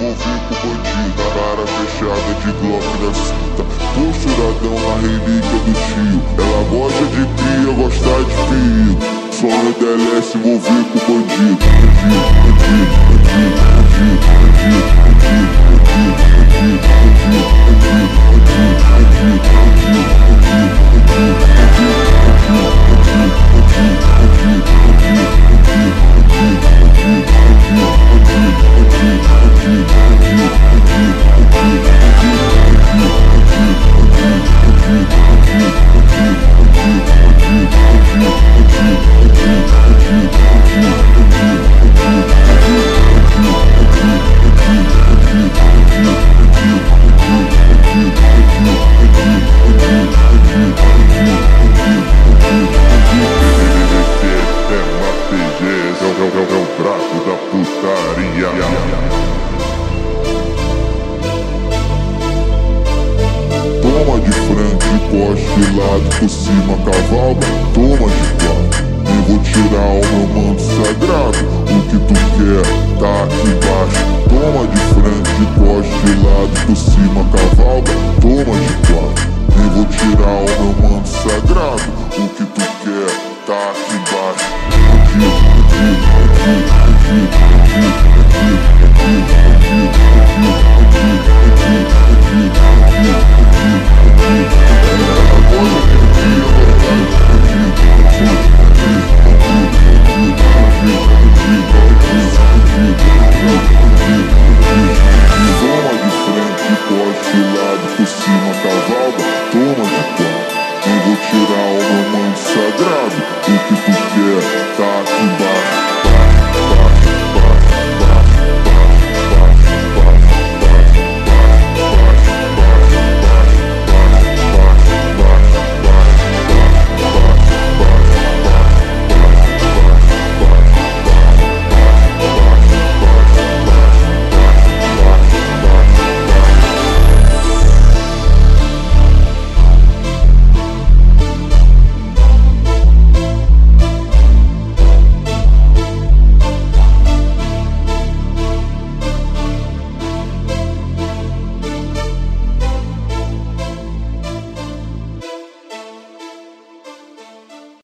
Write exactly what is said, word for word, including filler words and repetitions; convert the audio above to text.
envolver com bandida, cara fechada de Glock na cinta, posturadão na relíquia do tio. Ela gosta de cria, gosta de perigo, sonho dela é se envolver com bandido. Bandido, bandido, bandido, bandido, bandido, bandido, bandido, bandido, bandido, toma de frente, coste de lado, por cima cavalga, toma de quatro. Nem vou tirar o meu manto sagrado, o que tu quer tá aqui embaixo. Toma de frente, coste de lado, por cima cavalga, toma de quatro. Nem vou tirar o meu manto sagrado, o que tu quer tá aqui embaixo. Bandido, bandido, bandido, bandido, bandido, bandido, bandido, bandido, bandido.